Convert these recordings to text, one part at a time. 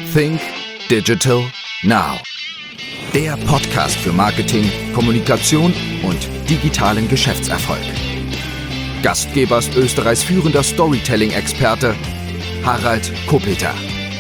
Think Digital Now. Der Podcast für Marketing, Kommunikation und digitalen Geschäftserfolg. Gastgeber ist Österreichs führender Storytelling-Experte Harald Kopeter.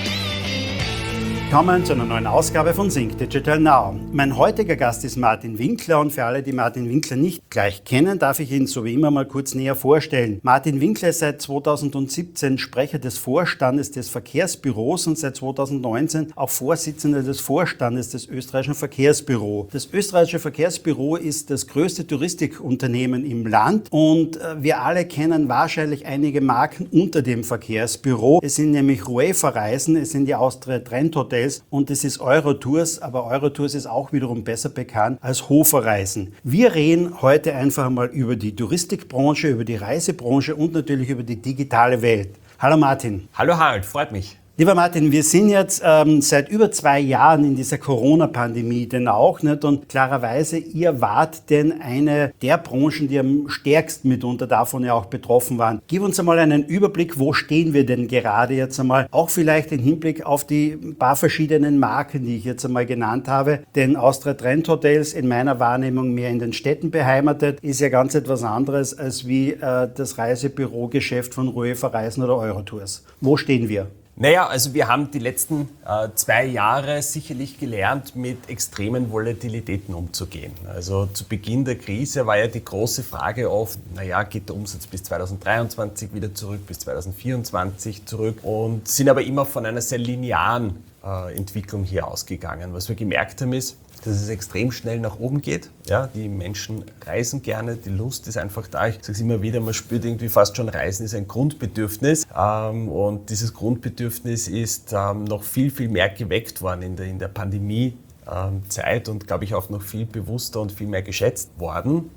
Willkommen zu einer neuen Ausgabe von Think Digital Now. Mein heutiger Gast ist Martin Winkler und für alle, die Martin Winkler nicht gleich kennen, darf ich ihn so wie immer mal kurz näher vorstellen. Martin Winkler ist seit 2017 Sprecher des Vorstandes des Verkehrsbüros und seit 2019 auch Vorsitzender des Vorstandes des Österreichischen Verkehrsbüro. Das Österreichische Verkehrsbüro ist das größte Touristikunternehmen im Land und wir alle kennen wahrscheinlich einige Marken unter dem Verkehrsbüro. Es sind nämlich UEFA-Reisen, es sind die Austria Trend Hotels und es ist Eurotours, aber Eurotours ist auch wiederum besser bekannt als Hofer-Reisen. Wir reden heute einfach mal über die Touristikbranche, über die Reisebranche und natürlich über die digitale Welt. Hallo Martin. Hallo Harald, freut mich. Lieber Martin, wir sind jetzt seit über 2 Jahren in dieser Corona-Pandemie denn auch, nicht? Und klarerweise, ihr wart denn eine der Branchen, die am stärksten mitunter davon ja auch betroffen waren. Gib uns einmal einen Überblick, wo stehen wir denn gerade jetzt einmal? Auch vielleicht im Hinblick auf die paar verschiedenen Marken, die ich jetzt einmal genannt habe. Denn Austria Trend Hotels in meiner Wahrnehmung mehr in den Städten beheimatet, ist ja ganz etwas anderes als wie das Reisebürogeschäft von UEFA Reisen oder Eurotours. Wo stehen wir? Naja, also wir haben die letzten 2 Jahre sicherlich gelernt, mit extremen Volatilitäten umzugehen. Also zu Beginn der Krise war ja die große Frage oft, geht der Umsatz bis 2023 wieder zurück, bis 2024 zurück und sind aber immer von einer sehr linearen Entwicklung hier ausgegangen. Was wir gemerkt haben ist, dass es extrem schnell nach oben geht. Ja, die Menschen reisen gerne, die Lust ist einfach da. Ich sage es immer wieder, man spürt irgendwie fast schon, Reisen ist ein Grundbedürfnis. Und dieses Grundbedürfnis ist noch viel, viel mehr geweckt worden in der Pandemie-Zeit und glaube ich auch noch viel bewusster und viel mehr geschätzt worden.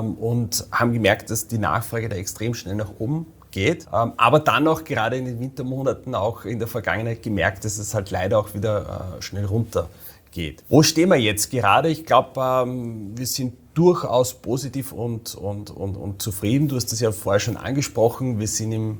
Und haben gemerkt, dass die Nachfrage da extrem schnell nach oben geht. Aber dann auch gerade in den Wintermonaten auch in der Vergangenheit gemerkt, dass es halt leider auch wieder schnell runter geht. Wo stehen wir jetzt gerade? Ich glaube, wir sind durchaus positiv und zufrieden. Du hast das ja vorher schon angesprochen. Wir sind im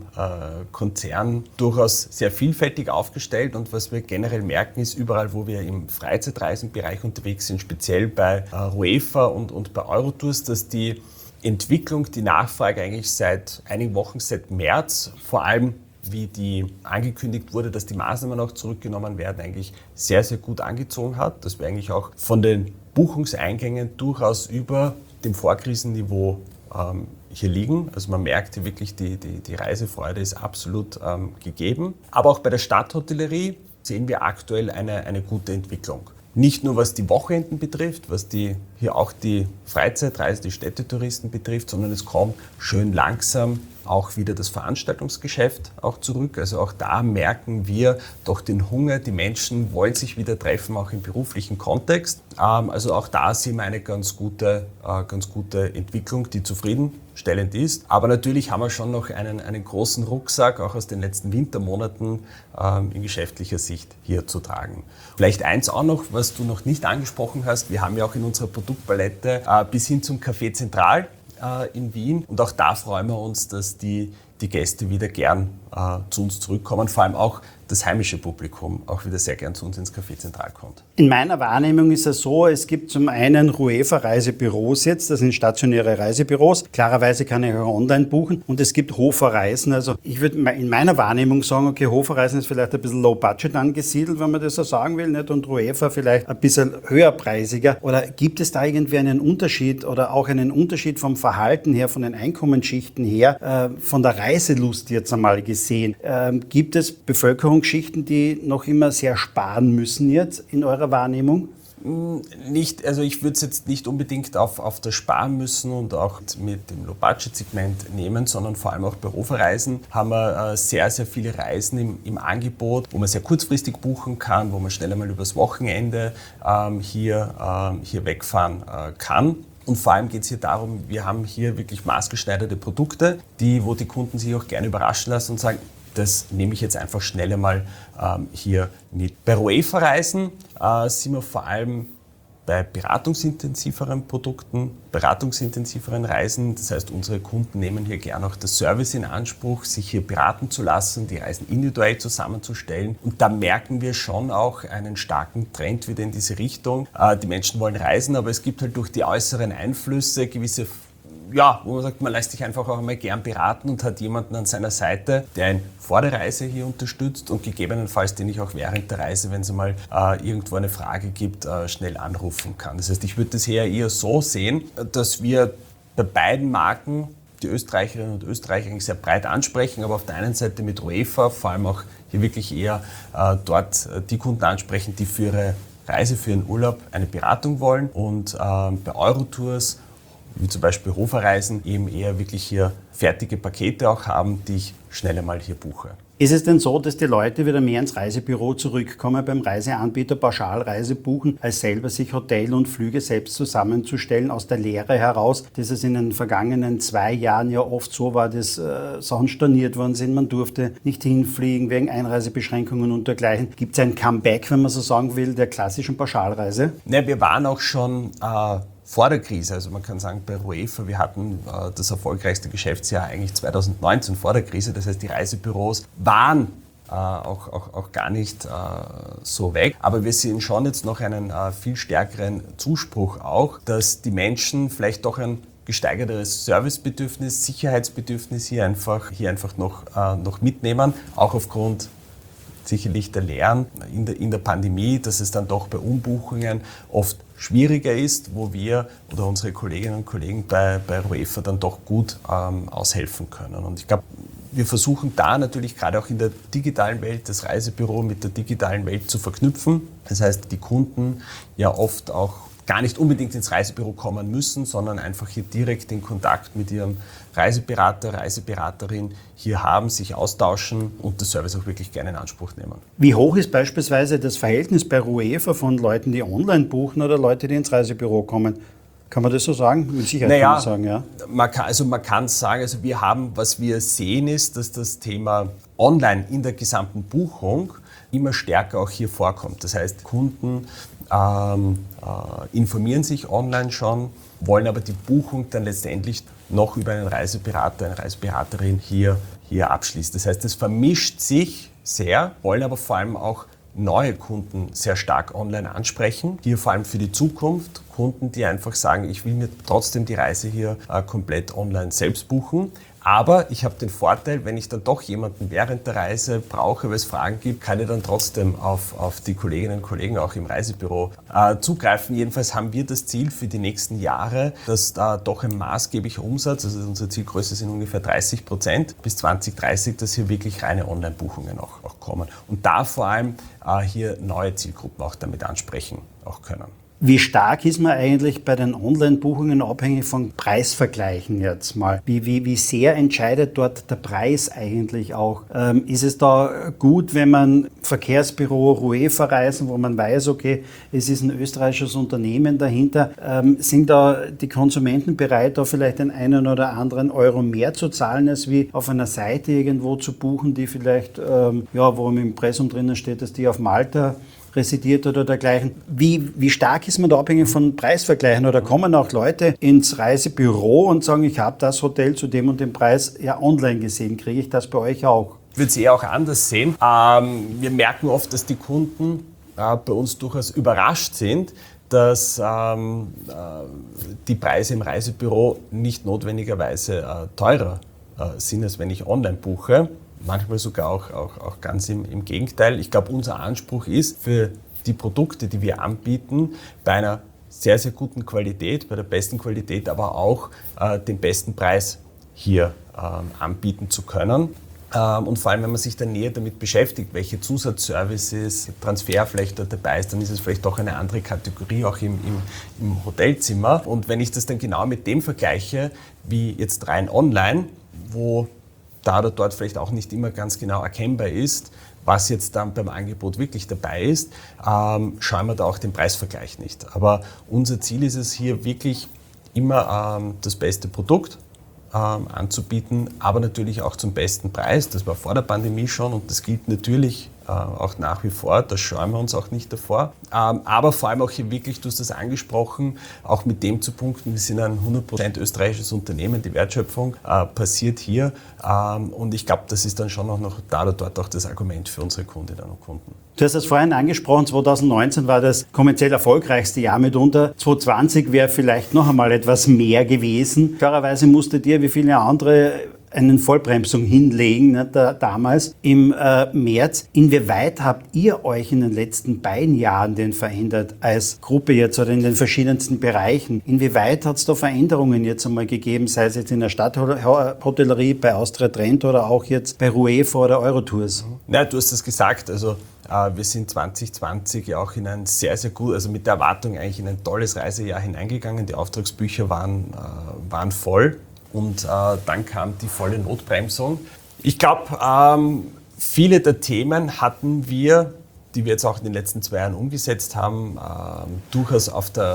Konzern durchaus sehr vielfältig aufgestellt und was wir generell merken ist, überall wo wir im Freizeitreisenbereich unterwegs sind, speziell bei UEFA und bei Eurotours, dass die Entwicklung, die Nachfrage eigentlich seit einigen Wochen, seit März, vor allem wie die angekündigt wurde, dass die Maßnahmen auch zurückgenommen werden, eigentlich sehr, sehr gut angezogen hat. Dass wir eigentlich auch von den Buchungseingängen durchaus über dem Vorkrisenniveau hier liegen. Also man merkt hier wirklich, die Reisefreude ist absolut gegeben. Aber auch bei der Stadthotellerie sehen wir aktuell eine gute Entwicklung. Nicht nur was die Wochenenden betrifft, was hier auch die Freizeitreise, die Städtetouristen betrifft, sondern es kommt schön langsam auch wieder das Veranstaltungsgeschäft auch zurück. Also auch da merken wir doch den Hunger. Die Menschen wollen sich wieder treffen, auch im beruflichen Kontext. Also auch da sehen wir eine ganz gute Entwicklung, die zufriedenstellend ist. Aber natürlich haben wir schon noch einen großen Rucksack, auch aus den letzten Wintermonaten in geschäftlicher Sicht hier zu tragen. Vielleicht eins auch noch, was du noch nicht angesprochen hast. Wir haben ja auch in unserer Produktpalette bis hin zum Café Zentral in Wien. Und auch da freuen wir uns, dass die Gäste wieder gern zu uns zurückkommen, vor allem auch das heimische Publikum auch wieder sehr gern zu uns ins Café Zentral kommt. In meiner Wahrnehmung ist es so, es gibt zum einen UEFA-Reisebüros jetzt, das sind stationäre Reisebüros. Klarerweise kann ich auch online buchen und es gibt Hofer-Reisen. Also ich würde in meiner Wahrnehmung sagen, okay, Hofer-Reisen ist vielleicht ein bisschen low-budget angesiedelt, wenn man das so sagen will, nicht? Und UEFA vielleicht ein bisschen höherpreisiger. Oder gibt es da irgendwie einen Unterschied oder auch einen Unterschied vom Verhalten her, von den Einkommensschichten her, von der Reiselust jetzt einmal gesehen? Gibt es Bevölkerungsschichten, die noch immer sehr sparen müssen jetzt in eurer Wahrnehmung? Nicht, also ich würde es jetzt nicht unbedingt auf das Sparen müssen und auch mit dem Low-Budget-Segment nehmen, sondern vor allem auch bei Hofer-Reisen haben wir sehr, sehr viele Reisen im Angebot, wo man sehr kurzfristig buchen kann, wo man schnell einmal übers Wochenende hier wegfahren kann. Und vor allem geht es hier darum, wir haben hier wirklich maßgeschneiderte Produkte, wo die Kunden sich auch gerne überraschen lassen und sagen, das nehme ich jetzt einfach schnell einmal hier mit. Bei UEFA-Reisen sind wir vor allem bei beratungsintensiveren Produkten, beratungsintensiveren Reisen. Das heißt, unsere Kunden nehmen hier gerne auch das Service in Anspruch, sich hier beraten zu lassen, die Reisen individuell zusammenzustellen. Und da merken wir schon auch einen starken Trend wieder in diese Richtung. Die Menschen wollen reisen, aber es gibt halt durch die äußeren Einflüsse gewisse, wo man sagt, man lässt sich einfach auch einmal gern beraten und hat jemanden an seiner Seite, der ihn vor der Reise hier unterstützt und gegebenenfalls den ich auch während der Reise, wenn es mal irgendwo eine Frage gibt, schnell anrufen kann. Das heißt, ich würde das eher so sehen, dass wir bei beiden Marken die Österreicherinnen und Österreicher eigentlich sehr breit ansprechen, aber auf der einen Seite mit UEFA vor allem auch hier wirklich eher dort die Kunden ansprechen, die für ihre Reise, für ihren Urlaub eine Beratung wollen und bei Eurotours wie zum Beispiel Hoferreisen, eben eher wirklich hier fertige Pakete auch haben, die ich schnell einmal hier buche. Ist es denn so, dass die Leute wieder mehr ins Reisebüro zurückkommen, beim Reiseanbieter Pauschalreise buchen, als selber sich Hotel und Flüge selbst zusammenzustellen, aus der Lehre heraus, dass es in den vergangenen 2 Jahren ja oft so war, dass Sachen storniert worden sind, man durfte nicht hinfliegen wegen Einreisebeschränkungen und dergleichen. Gibt es ein Comeback, wenn man so sagen will, der klassischen Pauschalreise? Ne, wir waren auch schon vor der Krise, also man kann sagen, bei UEFA, wir hatten das erfolgreichste Geschäftsjahr eigentlich 2019 vor der Krise. Das heißt, die Reisebüros waren auch gar nicht so weg. Aber wir sehen schon jetzt noch einen viel stärkeren Zuspruch auch, dass die Menschen vielleicht doch ein gesteigertes Servicebedürfnis, Sicherheitsbedürfnis hier einfach noch mitnehmen, auch aufgrund sicherlich der Lehren in der Pandemie, dass es dann doch bei Umbuchungen oft schwieriger ist, wo wir oder unsere Kolleginnen und Kollegen bei UEFA dann doch gut aushelfen können. Und ich glaube, wir versuchen da natürlich gerade auch in der digitalen Welt das Reisebüro mit der digitalen Welt zu verknüpfen. Das heißt, die Kunden ja oft auch gar nicht unbedingt ins Reisebüro kommen müssen, sondern einfach hier direkt den Kontakt mit ihrem Reiseberater, Reiseberaterin hier haben, sich austauschen und das Service auch wirklich gerne in Anspruch nehmen. Wie hoch ist beispielsweise das Verhältnis bei UEFA von Leuten, die online buchen oder Leute, die ins Reisebüro kommen? Kann man das so sagen? Mit Sicherheit kann man sagen, ja. Man kann sagen, also wir haben, was wir sehen ist, dass das Thema online in der gesamten Buchung immer stärker auch hier vorkommt. Das heißt, Kunden informieren sich online schon, wollen aber die Buchung dann letztendlich noch über einen Reiseberater, eine Reiseberaterin hier abschließen. Das heißt, es vermischt sich sehr, wollen aber vor allem auch neue Kunden sehr stark online ansprechen. Hier vor allem für die Zukunft Kunden, die einfach sagen, ich will mir trotzdem die Reise hier komplett online selbst buchen. Aber ich habe den Vorteil, wenn ich dann doch jemanden während der Reise brauche, weil es Fragen gibt, kann ich dann trotzdem auf die Kolleginnen und Kollegen auch im Reisebüro zugreifen. Jedenfalls haben wir das Ziel für die nächsten Jahre, dass da doch ein maßgeblicher Umsatz, also unsere Zielgröße sind ungefähr 30% bis 2030, dass hier wirklich reine Online-Buchungen auch kommen. Und da vor allem hier neue Zielgruppen auch damit ansprechen auch können. Wie stark ist man eigentlich bei den Online-Buchungen abhängig von Preisvergleichen jetzt mal? Wie sehr entscheidet dort der Preis eigentlich auch? Ist es da gut, wenn man Verkehrsbüro UEFA Reisen, wo man weiß, okay, es ist ein österreichisches Unternehmen dahinter, sind da die Konsumenten bereit, da vielleicht den einen oder anderen Euro mehr zu zahlen, als wie auf einer Seite irgendwo zu buchen, die vielleicht, wo im Impressum drinnen steht, dass die auf Malta residiert oder dergleichen. Wie stark ist man da abhängig von Preisvergleichen? Oder kommen auch Leute ins Reisebüro und sagen, ich habe das Hotel zu dem und dem Preis ja online gesehen. Kriege ich das bei euch auch? Ich würde es eher auch anders sehen. Wir merken oft, dass die Kunden bei uns durchaus überrascht sind, dass die Preise im Reisebüro nicht notwendigerweise teurer sind, als wenn ich online buche. Manchmal sogar auch ganz im Gegenteil. Ich glaube, unser Anspruch ist, für die Produkte, die wir anbieten, bei einer sehr, sehr guten Qualität, bei der besten Qualität, aber auch den besten Preis hier anbieten zu können. Und vor allem, wenn man sich dann näher damit beschäftigt, welche Zusatzservices, Transfer vielleicht da dabei ist, dann ist es vielleicht doch eine andere Kategorie, auch im Hotelzimmer. Und wenn ich das dann genau mit dem vergleiche, wie jetzt rein online, wo da oder dort vielleicht auch nicht immer ganz genau erkennbar ist, was jetzt dann beim Angebot wirklich dabei ist, schauen wir da auch den Preisvergleich nicht. Aber unser Ziel ist es hier wirklich immer das beste Produkt anzubieten, aber natürlich auch zum besten Preis. Das war vor der Pandemie schon und das gilt natürlich auch nach wie vor, da scheuen wir uns auch nicht davor. Aber vor allem auch hier wirklich, du hast das angesprochen, auch mit dem zu punkten, wir sind ein 100% österreichisches Unternehmen, die Wertschöpfung passiert hier. Und ich glaube, das ist dann schon auch noch da oder dort auch das Argument für unsere Kundinnen und Kunden. Du hast es vorhin angesprochen, 2019 war das kommerziell erfolgreichste Jahr mitunter. 2020 wäre vielleicht noch einmal etwas mehr gewesen. Klarerweise musstet ihr, wie viele andere, eine Vollbremsung hinlegen, ne, damals im März. Inwieweit habt ihr euch in den letzten beiden Jahren denn verändert als Gruppe jetzt oder in den verschiedensten Bereichen? Inwieweit hat es da Veränderungen jetzt einmal gegeben, sei es jetzt in der Stadthotellerie, bei Austria Trend oder auch jetzt bei Ruefa oder Eurotours? Ja, du hast es gesagt, also wir sind 2020 ja auch in ein sehr, sehr gut, also mit der Erwartung eigentlich in ein tolles Reisejahr hineingegangen. Die Auftragsbücher waren voll. Und dann kam die volle Notbremsung. Ich glaube, viele der Themen hatten wir, die wir jetzt auch in den letzten 2 Jahren umgesetzt haben, durchaus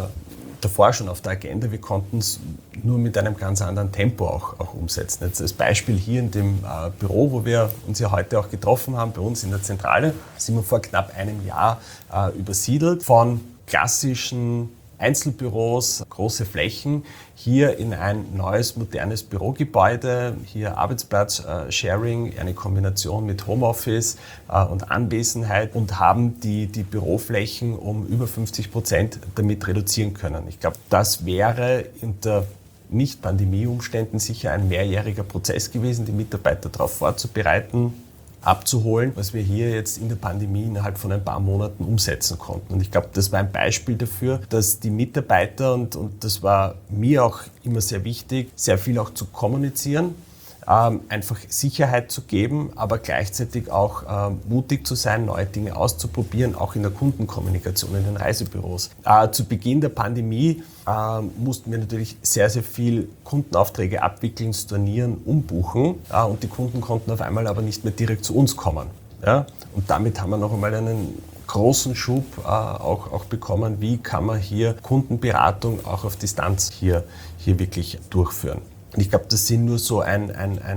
davor schon auf der Agenda. Wir konnten es nur mit einem ganz anderen Tempo auch umsetzen. Jetzt als Beispiel hier in dem Büro, wo wir uns ja heute auch getroffen haben, bei uns in der Zentrale, sind wir vor knapp einem Jahr übersiedelt von klassischen Einzelbüros, große Flächen, hier in ein neues, modernes Bürogebäude, hier Arbeitsplatz-Sharing, eine Kombination mit Homeoffice und Anwesenheit und haben die Büroflächen um über 50% damit reduzieren können. Ich glaube, das wäre unter Nicht-Pandemie-Umständen sicher ein mehrjähriger Prozess gewesen, die Mitarbeiter darauf vorzubereiten, abzuholen, was wir hier jetzt in der Pandemie innerhalb von ein paar Monaten umsetzen konnten. Und ich glaube, das war ein Beispiel dafür, dass die Mitarbeiter, und das war mir auch immer sehr wichtig, sehr viel auch zu kommunizieren, einfach Sicherheit zu geben, aber gleichzeitig auch mutig zu sein, neue Dinge auszuprobieren, auch in der Kundenkommunikation in den Reisebüros. Zu Beginn der Pandemie mussten wir natürlich sehr, sehr viel Kundenaufträge abwickeln, stornieren, umbuchen und die Kunden konnten auf einmal aber nicht mehr direkt zu uns kommen. Ja? Und damit haben wir noch einmal einen großen Schub auch bekommen, wie kann man hier Kundenberatung auch auf Distanz hier wirklich durchführen. Und ich glaube, das sind nur so ein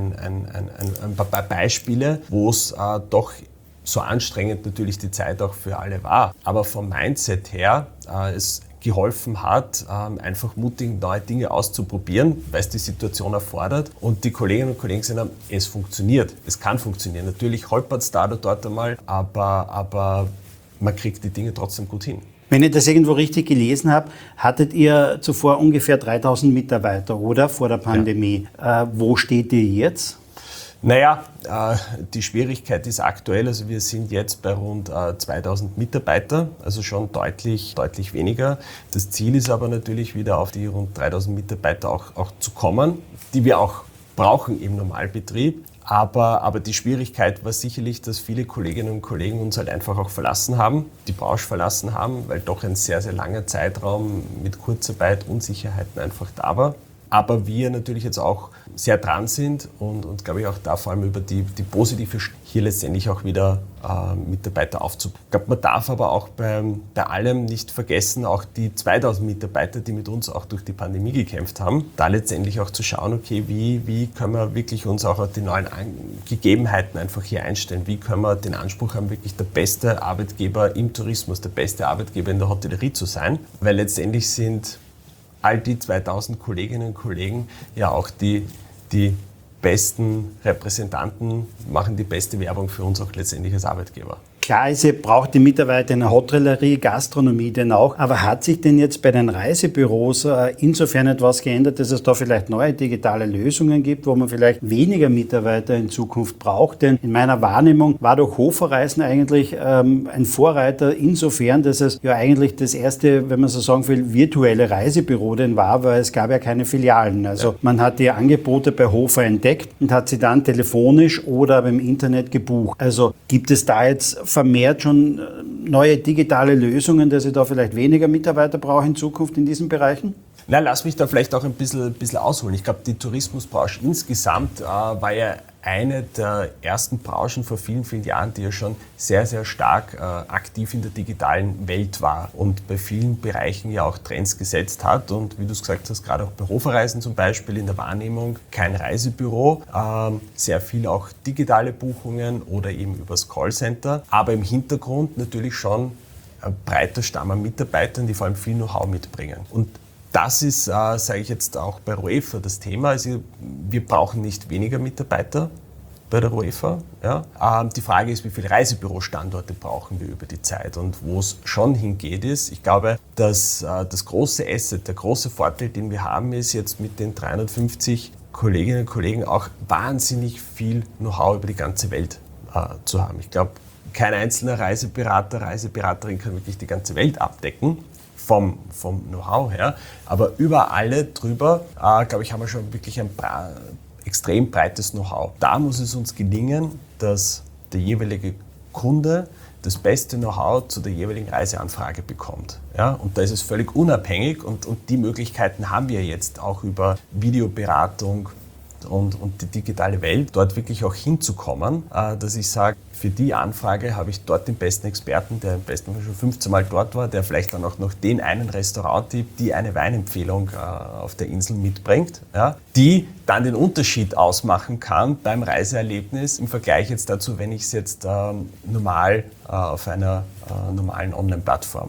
paar Beispiele, wo es doch so anstrengend natürlich die Zeit auch für alle war. Aber vom Mindset her es geholfen hat, einfach mutig neue Dinge auszuprobieren, weil es die Situation erfordert. Und die Kolleginnen und Kollegen gesagt haben, es funktioniert, es kann funktionieren. Natürlich holpert es da oder dort einmal, aber man kriegt die Dinge trotzdem gut hin. Wenn ich das irgendwo richtig gelesen habe, hattet ihr zuvor ungefähr 3000 Mitarbeiter, oder? Vor der Pandemie. Ja. Wo steht ihr jetzt? Naja, die Schwierigkeit ist aktuell, also wir sind jetzt bei rund 2000 Mitarbeiter, also schon deutlich weniger. Das Ziel ist aber natürlich wieder auf die rund 3000 Mitarbeiter auch zu kommen, die wir auch brauchen im Normalbetrieb. Aber die Schwierigkeit war sicherlich, dass viele Kolleginnen und Kollegen uns halt einfach auch verlassen haben, die Branche verlassen haben, weil doch ein sehr, sehr langer Zeitraum mit Kurzarbeit, Unsicherheiten einfach da war. Aber wir natürlich jetzt auch sehr dran sind und glaube ich auch da vor allem über die positive hier letztendlich auch wieder Mitarbeiter aufzubauen. Ich glaube, man darf aber auch bei allem nicht vergessen, auch die 2000 Mitarbeiter, die mit uns auch durch die Pandemie gekämpft haben, da letztendlich auch zu schauen, okay, wie können wir wirklich uns auch auf die neuen Gegebenheiten einfach hier einstellen, wie können wir den Anspruch haben, wirklich der beste Arbeitgeber im Tourismus, der beste Arbeitgeber in der Hotellerie zu sein, weil letztendlich sind all die 2000 Kolleginnen und Kollegen ja auch die besten Repräsentanten, machen die beste Werbung für uns auch letztendlich als Arbeitgeber. Klar ist, ihr braucht die Mitarbeiter in der Hotellerie, Gastronomie denn auch. Aber hat sich denn jetzt bei den Reisebüros insofern etwas geändert, dass es da vielleicht neue digitale Lösungen gibt, wo man vielleicht weniger Mitarbeiter in Zukunft braucht? Denn in meiner Wahrnehmung war doch Hoferreisen eigentlich ein Vorreiter insofern, dass es ja eigentlich das erste, wenn man so sagen will, virtuelle Reisebüro denn war, weil es gab ja keine Filialen. Also man hat die Angebote bei Hofer entdeckt und hat sie dann telefonisch oder beim Internet gebucht. Also gibt es da jetzt vermehrt schon neue digitale Lösungen, dass ich da vielleicht weniger Mitarbeiter brauche in Zukunft in diesen Bereichen? Na, lass mich da vielleicht auch ein bisschen ausholen. Ich glaube, die Tourismusbranche insgesamt war ja eine der ersten Branchen vor vielen, vielen Jahren, die ja schon sehr, sehr stark aktiv in der digitalen Welt war und bei vielen Bereichen ja auch Trends gesetzt hat. Und wie du es gesagt hast, gerade auch bei Hofereisen zum Beispiel in der Wahrnehmung, kein Reisebüro, sehr viel auch digitale Buchungen oder eben übers Callcenter, aber im Hintergrund natürlich schon ein breiter Stamm an Mitarbeitern, die vor allem viel Know-how mitbringen. Und das ist, sage ich jetzt auch bei ROEFA das Thema. Also wir brauchen nicht weniger Mitarbeiter bei der ROEFA. Ja. Die Frage ist, wie viele Reisebürostandorte brauchen wir über die Zeit? Und wo es schon hingeht ist, ich glaube, dass das große Asset, der große Vorteil, den wir haben, ist jetzt mit den 350 Kolleginnen und Kollegen auch wahnsinnig viel Know-how über die ganze Welt zu haben. Ich glaube, kein einzelner Reiseberater, Reiseberaterin kann wirklich die ganze Welt abdecken. Vom Know-how her, aber über alle drüber, glaube ich, haben wir schon wirklich ein extrem breites Know-how. Da muss es uns gelingen, dass der jeweilige Kunde das beste Know-how zu der jeweiligen Reiseanfrage bekommt. Ja? Und da ist es völlig unabhängig und die Möglichkeiten haben wir jetzt auch über Videoberatung und die digitale Welt, dort wirklich auch hinzukommen, dass ich sage, für die Anfrage habe ich dort den besten Experten, der am besten schon 15 Mal dort war, der vielleicht dann auch noch den einen Restauranttipp, die eine Weinempfehlung auf der Insel mitbringt, ja, die dann den Unterschied ausmachen kann beim Reiseerlebnis im Vergleich jetzt dazu, wenn ich es jetzt normal auf einer normalen Online-Plattform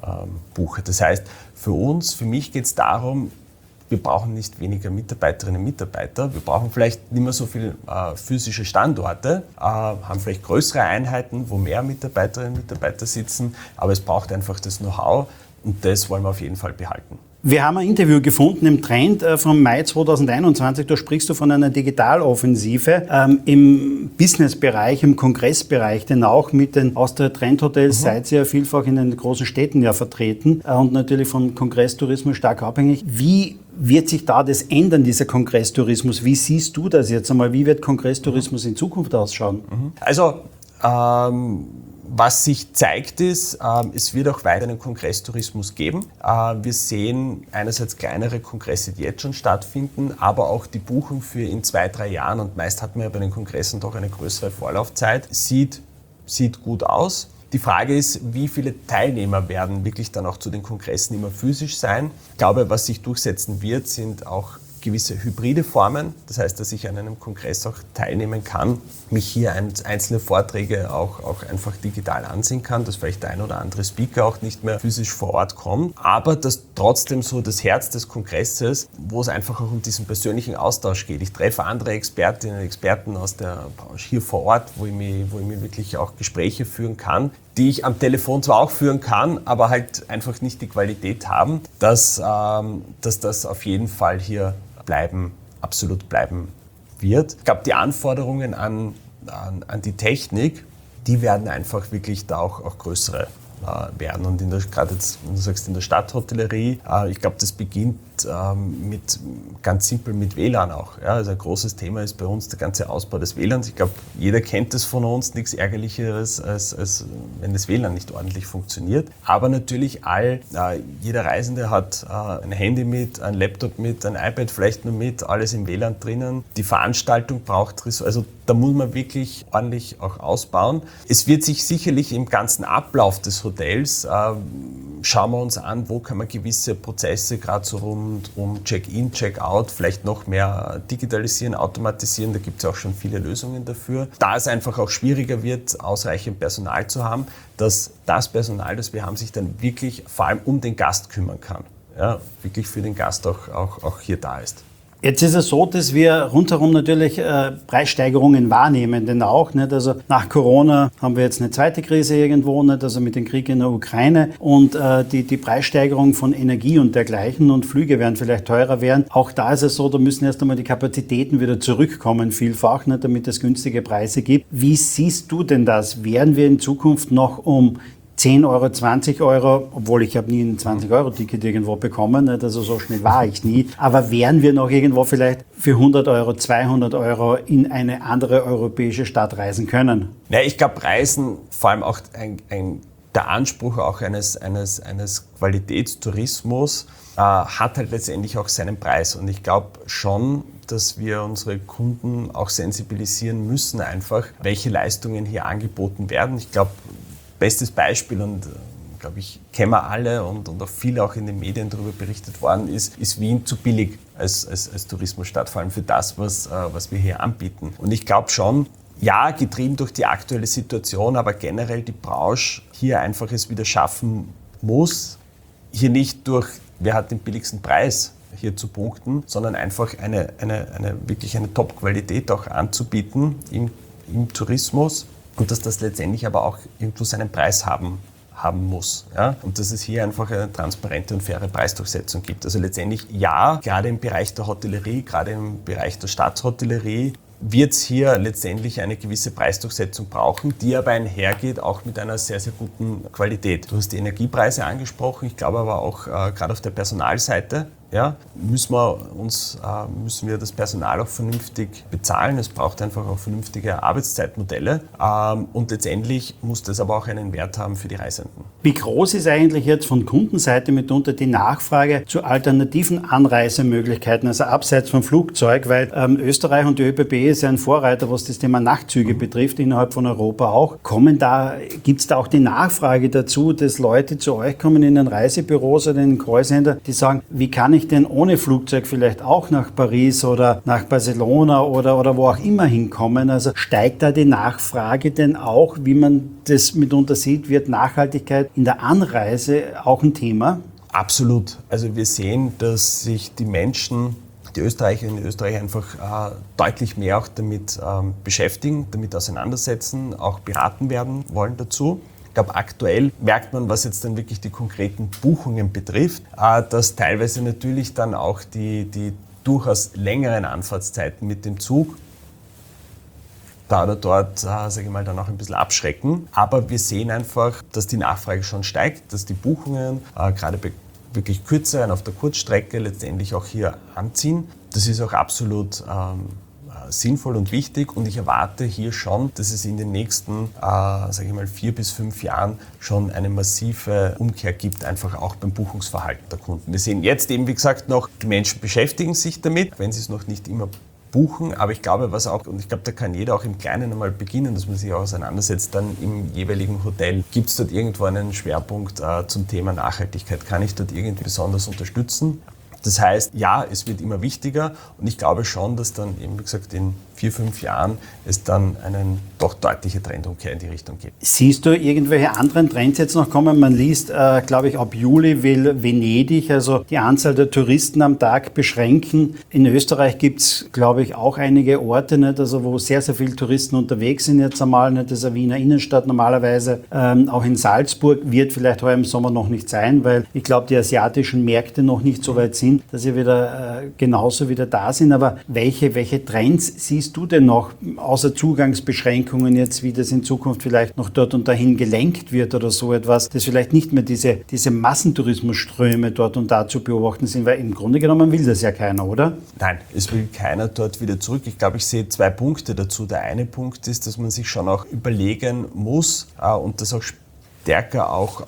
buche. Das heißt, für mich geht es darum, wir brauchen nicht weniger Mitarbeiterinnen und Mitarbeiter. Wir brauchen vielleicht nicht mehr so viele physische Standorte, haben vielleicht größere Einheiten, wo mehr Mitarbeiterinnen und Mitarbeiter sitzen. Aber es braucht einfach das Know-how und das wollen wir auf jeden Fall behalten. Wir haben ein Interview gefunden im Trend vom Mai 2021. Da sprichst du von einer Digitaloffensive im Businessbereich, im Kongressbereich, denn auch mit den Austria Trend Hotels seid ihr ja vielfach in den großen Städten ja vertreten und natürlich vom Kongresstourismus stark abhängig. Wie wird sich da das ändern, dieser Kongresstourismus? Wie siehst du das jetzt einmal? Wie wird Kongresstourismus in Zukunft ausschauen? Also, was sich zeigt ist, es wird auch weiter einen Kongresstourismus geben. Wir sehen einerseits kleinere Kongresse, die jetzt schon stattfinden, aber auch die Buchung für in 2-3 Jahren, und meist hat man ja bei den Kongressen doch eine größere Vorlaufzeit, sieht gut aus. Die Frage ist, wie viele Teilnehmer werden wirklich dann auch zu den Kongressen immer physisch sein? Ich glaube, was sich durchsetzen wird, sind auch gewisse hybride Formen. Das heißt, dass ich an einem Kongress auch teilnehmen kann, mich hier einzelne Vorträge auch einfach digital ansehen kann, dass vielleicht der ein oder andere Speaker auch nicht mehr physisch vor Ort kommt, aber dass trotzdem so das Herz des Kongresses, wo es einfach auch um diesen persönlichen Austausch geht. Ich treffe andere Expertinnen und Experten aus der Branche hier vor Ort, wo ich mir wirklich auch Gespräche führen kann, die ich am Telefon zwar auch führen kann, aber halt einfach nicht die Qualität haben, dass das auf jeden Fall hier absolut bleiben wird. Ich glaube, die Anforderungen an die Technik, die werden einfach wirklich da auch größere werden. Und gerade jetzt, wenn du sagst, in der Stadthotellerie, ich glaube, das beginnt ganz simpel mit WLAN auch. Ja, also ein großes Thema ist bei uns der ganze Ausbau des WLANs. Ich glaube, jeder kennt das von uns, nichts Ärgerlicheres, als wenn das WLAN nicht ordentlich funktioniert. Aber natürlich jeder Reisende hat ein Handy mit, ein Laptop mit, ein iPad vielleicht nur mit, alles im WLAN drinnen. Die Veranstaltung braucht also da muss man wirklich ordentlich auch ausbauen. Es wird sich sicherlich im ganzen Ablauf des Hotels, schauen wir uns an, wo kann man gewisse Prozesse gerade so rund um Check-in, Check-out vielleicht noch mehr digitalisieren, automatisieren. Da gibt es auch schon viele Lösungen dafür. Da es einfach auch schwieriger wird, ausreichend Personal zu haben, dass das Personal, das wir haben, sich dann wirklich vor allem um den Gast kümmern kann. Ja, wirklich für den Gast auch hier da ist. Jetzt ist es so, dass wir rundherum natürlich Preissteigerungen wahrnehmen, denn auch, nicht? Also nach Corona haben wir jetzt eine zweite Krise irgendwo, nicht? Also mit dem Krieg in der Ukraine und die Preissteigerung von Energie und dergleichen und Flüge werden vielleicht teurer werden. Auch da ist es so, da müssen erst einmal die Kapazitäten wieder zurückkommen, vielfach, nicht? Damit es günstige Preise gibt. Wie siehst du denn das? Werden wir in Zukunft noch um 10 Euro, 20 Euro, obwohl ich habe nie ein 20-Euro-Ticket irgendwo bekommen, nicht? Also so schnell war ich nie. Aber werden wir noch irgendwo vielleicht für 100 Euro, 200 Euro in eine andere europäische Stadt reisen können? Ja, ich glaube, Reisen, vor allem auch ein der Anspruch auch eines Qualitätstourismus hat halt letztendlich auch seinen Preis. Und ich glaube schon, dass wir unsere Kunden auch sensibilisieren müssen, einfach, welche Leistungen hier angeboten werden. Ich glaube, bestes Beispiel, und glaube ich, kennen wir alle und auch viel auch in den Medien darüber berichtet worden ist Wien zu billig als Tourismusstadt, vor allem für das, was wir hier anbieten. Und ich glaube schon, ja, getrieben durch die aktuelle Situation, aber generell die Branche hier einfach es wieder schaffen muss, hier nicht durch, wer hat den billigsten Preis hier zu punkten, sondern einfach wirklich eine Top-Qualität auch anzubieten im Tourismus und dass das letztendlich aber auch irgendwo seinen Preis haben muss. Ja? Und dass es hier einfach eine transparente und faire Preisdurchsetzung gibt. Also letztendlich ja, gerade im Bereich der Hotellerie, gerade im Bereich der Staatshotellerie, wird es hier letztendlich eine gewisse Preisdurchsetzung brauchen, die aber einhergeht auch mit einer sehr, sehr guten Qualität. Du hast die Energiepreise angesprochen, ich glaube aber auch gerade auf der Personalseite, ja, müssen wir das Personal auch vernünftig bezahlen. Es braucht einfach auch vernünftige Arbeitszeitmodelle und letztendlich muss das aber auch einen Wert haben für die Reisenden. Wie groß ist eigentlich jetzt von Kundenseite mitunter die Nachfrage zu alternativen Anreisemöglichkeiten, also abseits vom Flugzeug, weil Österreich und die ÖBB ist ja ein Vorreiter, was das Thema Nachtzüge betrifft, innerhalb von Europa auch. Gibt es da auch die Nachfrage dazu, dass Leute zu euch kommen in den Reisebüros oder in den Callcenter, die sagen, wie kann ich denn ohne Flugzeug vielleicht auch nach Paris oder nach Barcelona oder wo auch immer hinkommen? Also steigt da die Nachfrage denn auch, wie man das mitunter sieht, wird Nachhaltigkeit in der Anreise auch ein Thema? Absolut. Also wir sehen, dass sich die Menschen, die Österreicherinnen und Österreicher einfach deutlich mehr auch damit beschäftigen, damit auseinandersetzen, auch beraten werden wollen dazu. Ich glaube, aktuell merkt man, was jetzt dann wirklich die konkreten Buchungen betrifft, dass teilweise natürlich dann auch die durchaus längeren Anfahrtszeiten mit dem Zug da oder dort, sage ich mal, dann auch ein bisschen abschrecken. Aber wir sehen einfach, dass die Nachfrage schon steigt, dass die Buchungen gerade bei wirklich kürzeren auf der Kurzstrecke letztendlich auch hier anziehen. Das ist auch absolut sinnvoll und wichtig und ich erwarte hier schon, dass es in den nächsten, 4 bis 5 Jahren schon eine massive Umkehr gibt, einfach auch beim Buchungsverhalten der Kunden. Wir sehen jetzt eben, wie gesagt, noch, die Menschen beschäftigen sich damit, wenn sie es noch nicht immer buchen, aber ich glaube, da kann jeder auch im Kleinen einmal beginnen, dass man sich auch auseinandersetzt, dann im jeweiligen Hotel. Gibt es dort irgendwo einen Schwerpunkt zum Thema Nachhaltigkeit? Kann ich dort irgendwie besonders unterstützen? Das heißt, ja, es wird immer wichtiger und ich glaube schon, dass dann eben, wie gesagt, in 4, 5 Jahren es dann eine doch deutliche Trendumkehr in die Richtung gibt. Siehst du irgendwelche anderen Trends jetzt noch kommen? Man liest, glaube ich, ab Juli will Venedig, also die Anzahl der Touristen am Tag beschränken. In Österreich gibt es, glaube ich, auch einige Orte, nicht? Also wo sehr, sehr viele Touristen unterwegs sind jetzt einmal. Nicht? Das ist eine Wiener Innenstadt normalerweise. Auch in Salzburg wird vielleicht heuer im Sommer noch nicht sein, weil ich glaube, die asiatischen Märkte noch nicht so weit sind, dass sie wieder genauso wieder da sind. Aber welche Trends siehst du denn noch, außer Zugangsbeschränkungen jetzt, wie das in Zukunft vielleicht noch dort und dahin gelenkt wird oder so etwas, dass vielleicht nicht mehr diese Massentourismusströme dort und da zu beobachten sind, weil im Grunde genommen will das ja keiner, oder? Nein, es will keiner dort wieder zurück. Ich glaube, ich sehe 2 Punkte dazu. Der eine Punkt ist, dass man sich schon auch überlegen muss und das auch stärker auch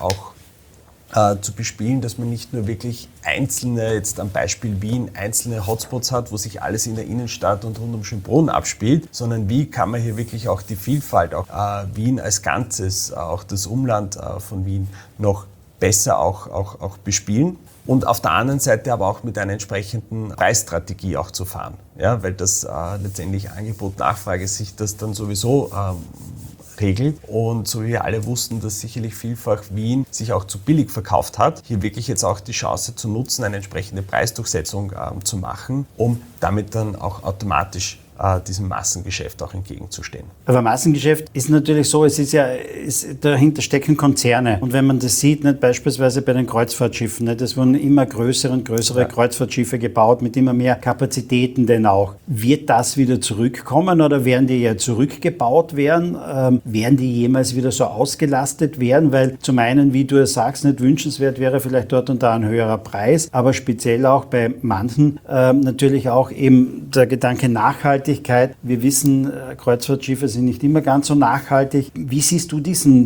zu bespielen, dass man nicht nur wirklich einzelne, jetzt am Beispiel Wien, einzelne Hotspots hat, wo sich alles in der Innenstadt und rund um Schönbrunn abspielt, sondern wie kann man hier wirklich auch die Vielfalt, auch Wien als Ganzes, auch das Umland von Wien noch besser auch bespielen. Und auf der anderen Seite aber auch mit einer entsprechenden Preisstrategie auch zu fahren, ja, weil das letztendlich Angebot, Nachfrage sich das dann sowieso regelt. Und so wie wir alle wussten, dass sicherlich vielfach Wien sich auch zu billig verkauft hat, hier wirklich jetzt auch die Chance zu nutzen, eine entsprechende Preisdurchsetzung zu machen, um damit dann auch automatisch diesem Massengeschäft auch entgegenzustehen. Aber Massengeschäft ist natürlich so, dahinter stecken Konzerne. Und wenn man das sieht, nicht, beispielsweise bei den Kreuzfahrtschiffen, nicht, es wurden immer größere und größere Kreuzfahrtschiffe gebaut mit immer mehr Kapazitäten denn auch. Wird das wieder zurückkommen oder werden die ja zurückgebaut werden? Werden die jemals wieder so ausgelastet werden? Weil zum einen, wie du es sagst, nicht wünschenswert wäre vielleicht dort und da ein höherer Preis, aber speziell auch bei manchen natürlich auch eben der Gedanke Nachhaltigkeit. Wir wissen, Kreuzfahrtschiffe sind nicht immer ganz so nachhaltig. Wie siehst du diesen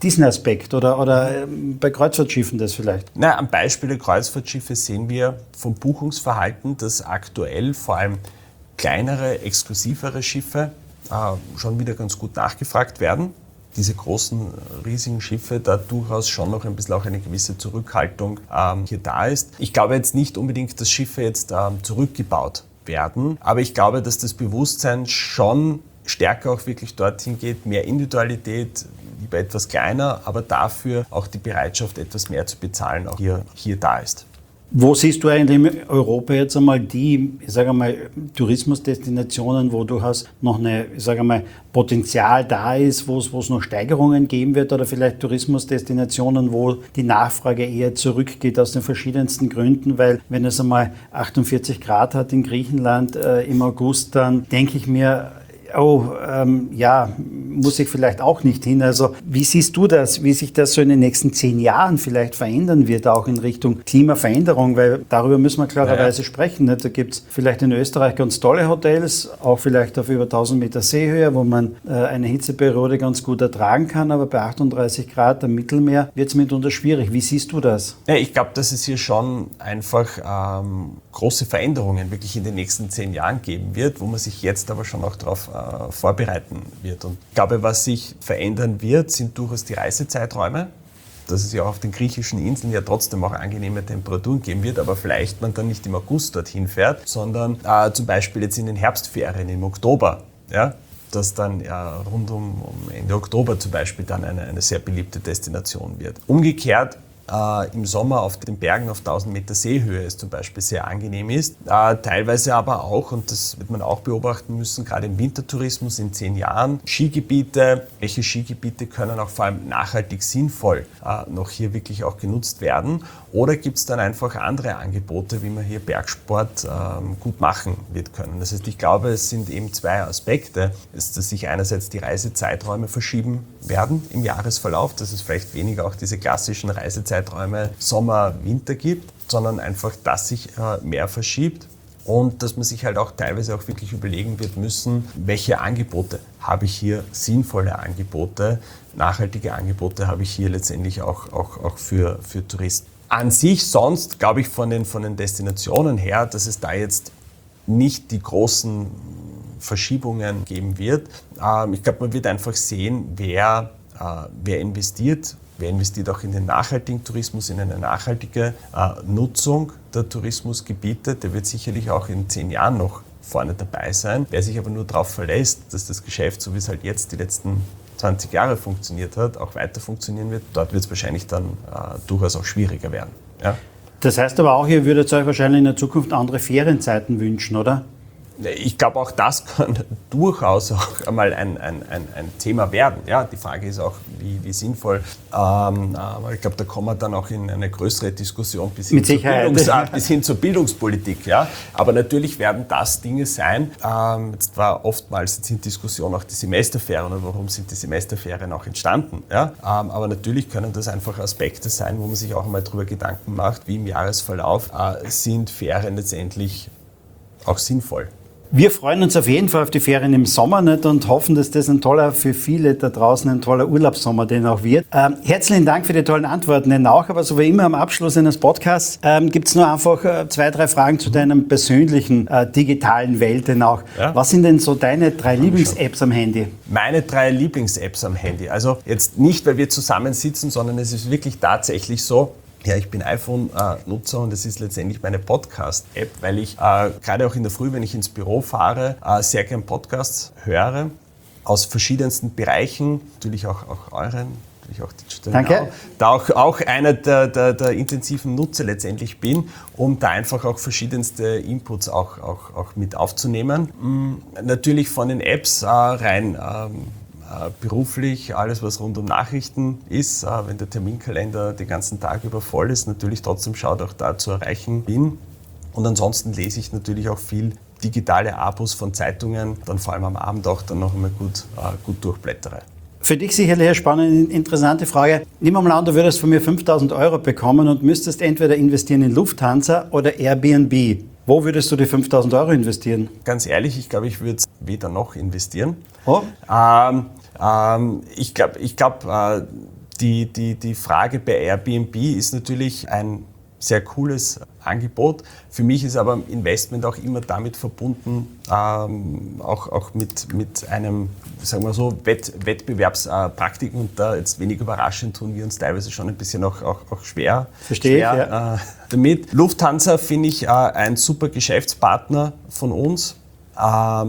diesen Aspekt oder bei Kreuzfahrtschiffen das vielleicht? Na, am Beispiel der Kreuzfahrtschiffe sehen wir vom Buchungsverhalten, dass aktuell vor allem kleinere, exklusivere Schiffe schon wieder ganz gut nachgefragt werden. Diese großen, riesigen Schiffe, da durchaus schon noch ein bisschen auch eine gewisse Zurückhaltung hier da ist. Ich glaube jetzt nicht unbedingt, dass Schiffe jetzt zurückgebaut werden, aber ich glaube, dass das Bewusstsein schon stärker auch wirklich dorthin geht, mehr Individualität, lieber etwas kleiner, aber dafür auch die Bereitschaft, etwas mehr zu bezahlen, auch hier da ist. Wo siehst du eigentlich in Europa jetzt einmal die, ich sage mal, Tourismusdestinationen, wo du hast noch eine, ich sage mal, Potenzial da ist, wo es noch Steigerungen geben wird oder vielleicht Tourismusdestinationen, wo die Nachfrage eher zurückgeht aus den verschiedensten Gründen, weil wenn es einmal 48 Grad hat in Griechenland im August, dann denke ich mir, muss ich vielleicht auch nicht hin. Also wie siehst du das, wie sich das so in den nächsten 10 Jahren vielleicht verändern wird, auch in Richtung Klimaveränderung, weil darüber müssen wir klarerweise sprechen. Da gibt es vielleicht in Österreich ganz tolle Hotels, auch vielleicht auf über 1000 Meter Seehöhe, wo man eine Hitzeperiode ganz gut ertragen kann, aber bei 38 Grad am Mittelmeer wird es mitunter schwierig. Wie siehst du das? Ja, ich glaube, dass es hier schon einfach große Veränderungen wirklich in den nächsten 10 Jahren geben wird, wo man sich jetzt aber schon auch darauf vorbereiten wird. Und ich glaube, was sich verändern wird, sind durchaus die Reisezeiträume. Dass es ja auch auf den griechischen Inseln ja trotzdem auch angenehme Temperaturen geben wird, aber vielleicht man dann nicht im August dorthin fährt, sondern zum Beispiel jetzt in den Herbstferien im Oktober. Ja? Dass dann rund um Ende Oktober zum Beispiel dann eine sehr beliebte Destination wird. Umgekehrt im Sommer auf den Bergen auf 1000 Meter Seehöhe es zum Beispiel sehr angenehm ist. Teilweise aber auch, und das wird man auch beobachten müssen, gerade im Wintertourismus in 10 Jahren, Skigebiete. Welche Skigebiete können auch vor allem nachhaltig sinnvoll noch hier wirklich auch genutzt werden? Oder gibt es dann einfach andere Angebote, wie man hier Bergsport gut machen wird können? Das heißt, ich glaube, es sind eben 2 Aspekte, dass sich einerseits die Reisezeiträume verschieben werden im Jahresverlauf, dass es vielleicht weniger auch diese klassischen Reisezeiträume Sommer, Winter gibt, sondern einfach, dass sich mehr verschiebt und dass man sich halt auch teilweise auch wirklich überlegen wird müssen, welche Angebote habe ich hier, sinnvolle Angebote, nachhaltige Angebote habe ich hier letztendlich auch für Touristen. An sich sonst, glaube ich, von den Destinationen her, dass es da jetzt nicht die großen Verschiebungen geben wird. Ich glaube, man wird einfach sehen, wer investiert. Wer investiert auch in den nachhaltigen Tourismus, in eine nachhaltige Nutzung der Tourismusgebiete, der wird sicherlich auch in 10 Jahren noch vorne dabei sein. Wer sich aber nur darauf verlässt, dass das Geschäft, so wie es halt jetzt die letzten 20 Jahre funktioniert hat, auch weiter funktionieren wird, dort wird es wahrscheinlich dann durchaus auch schwieriger werden. Ja? Das heißt aber auch, ihr würdet euch wahrscheinlich in der Zukunft andere Ferienzeiten wünschen, oder? Ich glaube, auch das kann durchaus auch einmal ein Thema werden. Ja, die Frage ist auch, wie sinnvoll. Aber ich glaube, da kommen wir dann auch in eine größere Diskussion bis hin zur Bildungspolitik. Ja. Aber natürlich werden das Dinge sein. Jetzt war oftmals in Diskussion auch die Semesterferien und warum sind die Semesterferien auch entstanden. Ja. Aber natürlich können das einfach Aspekte sein, wo man sich auch einmal darüber Gedanken macht, wie im Jahresverlauf sind Ferien letztendlich auch sinnvoll. Wir freuen uns auf jeden Fall auf die Ferien im Sommer nicht und hoffen, dass das für viele da draußen ein toller Urlaubssommer den auch wird. Herzlichen Dank für die tollen Antworten, denn auch, aber so wie immer am Abschluss eines Podcasts gibt es nur einfach 2, 3 Fragen zu deinem persönlichen digitalen Welt denn auch. Ja? Was sind denn so deine 3 Lieblings-Apps am Handy? Meine 3 Lieblings-Apps am Handy. Also jetzt nicht, weil wir zusammensitzen, sondern es ist wirklich tatsächlich so. Ja, ich bin iPhone-Nutzer und es ist letztendlich meine Podcast-App, weil ich gerade auch in der Früh, wenn ich ins Büro fahre, sehr gern Podcasts höre, aus verschiedensten Bereichen, natürlich auch euren, natürlich auch Digital Danke. Now, da auch einer der intensiven Nutzer letztendlich bin, um da einfach auch verschiedenste Inputs auch mit aufzunehmen. Natürlich von den Apps rein beruflich, alles was rund um Nachrichten ist, wenn der Terminkalender den ganzen Tag über voll ist, natürlich trotzdem schaut, auch da zu erreichen bin. Und ansonsten lese ich natürlich auch viel digitale Abos von Zeitungen, dann vor allem am Abend auch dann noch einmal gut durchblättere. Für dich sicherlich eine spannende, interessante Frage. Nimm mal an, du würdest von mir 5.000 € bekommen und müsstest entweder investieren in Lufthansa oder Airbnb. Wo würdest du die 5.000 € investieren? Ganz ehrlich, ich glaube, ich würde es weder noch investieren. Oh? Ich glaube, Die Frage bei Airbnb ist natürlich ein sehr cooles Angebot. Für mich ist aber Investment auch immer damit verbunden, auch mit einem, sagen wir so, Wettbewerbspraktiken. Und da jetzt wenig überraschend tun wir uns teilweise schon ein bisschen auch schwer. Verstehe ich, ja. Damit. Lufthansa finde ich ein super Geschäftspartner von uns. Die auch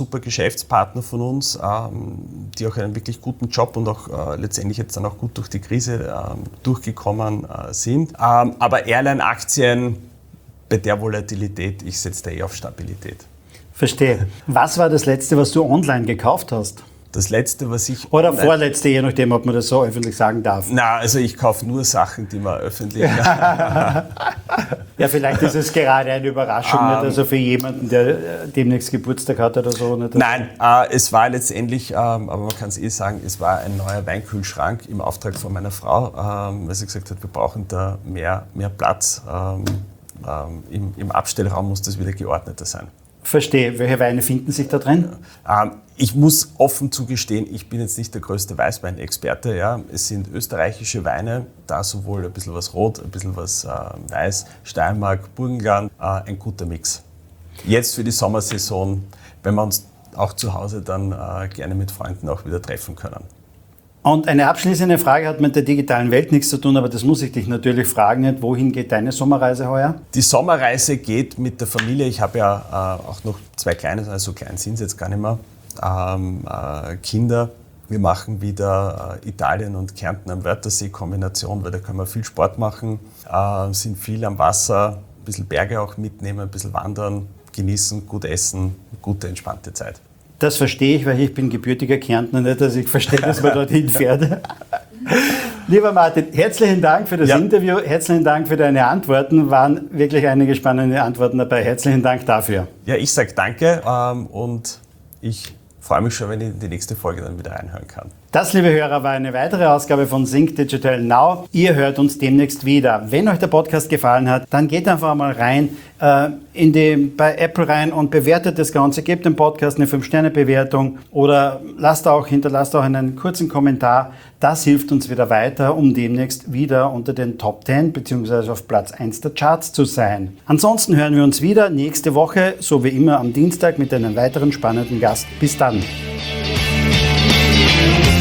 einen wirklich guten Job und auch letztendlich jetzt dann auch gut durch die Krise durchgekommen sind. Aber Airline-Aktien, bei der Volatilität, ich setze da auf Stabilität. Verstehe. Was war das Letzte, was du online gekauft hast? Das Letzte, was ich... Oder vorletzte, je nachdem, ob man das so öffentlich sagen darf. Na, also ich kaufe nur Sachen, die man öffentlich... Ja, vielleicht ist es gerade eine Überraschung, nicht? Also für jemanden, der demnächst Geburtstag hat oder so. Nicht? Nein, es war letztendlich, aber man kann es sagen, es war ein neuer Weinkühlschrank im Auftrag von meiner Frau, weil sie gesagt hat, wir brauchen da mehr Platz. Im Abstellraum muss das wieder geordneter sein. Verstehe. Welche Weine finden sich da drin? Ich muss offen zugestehen, ich bin jetzt nicht der größte Weißweinexperte. Ja. Es sind österreichische Weine, da sowohl ein bisschen was Rot, ein bisschen was Weiß, Steiermark, Burgenland, ein guter Mix. Jetzt für die Sommersaison, wenn wir uns auch zu Hause dann gerne mit Freunden auch wieder treffen können. Und eine abschließende Frage hat mit der digitalen Welt nichts zu tun, aber das muss ich dich natürlich fragen. Wohin geht deine Sommerreise heuer? Die Sommerreise geht mit der Familie. Ich habe ja auch noch 2 kleine, also so klein sind sie jetzt gar nicht mehr, Kinder. Wir machen wieder Italien und Kärnten am Wörthersee-Kombination, weil da können wir viel Sport machen, sind viel am Wasser, ein bisschen Berge auch mitnehmen, ein bisschen wandern, genießen, gut essen, gute, entspannte Zeit. Das verstehe ich, weil ich bin gebürtiger Kärntner, nicht, dass ich verstehe, dass man dorthin fährt. Lieber Martin, herzlichen Dank für das Interview, herzlichen Dank für deine Antworten, waren wirklich einige spannende Antworten dabei. Herzlichen Dank dafür. Ja, ich sage danke und ich freue mich schon, wenn ich in die nächste Folge dann wieder reinhören kann. Das, liebe Hörer, war eine weitere Ausgabe von Think Digital Now. Ihr hört uns demnächst wieder. Wenn euch der Podcast gefallen hat, dann geht einfach mal rein bei Apple rein und bewertet das Ganze. Gebt dem Podcast eine 5-Sterne-Bewertung oder hinterlasst auch einen kurzen Kommentar. Das hilft uns wieder weiter, um demnächst wieder unter den Top 10 bzw. auf Platz 1 der Charts zu sein. Ansonsten hören wir uns wieder nächste Woche, so wie immer am Dienstag, mit einem weiteren spannenden Gast. Bis dann.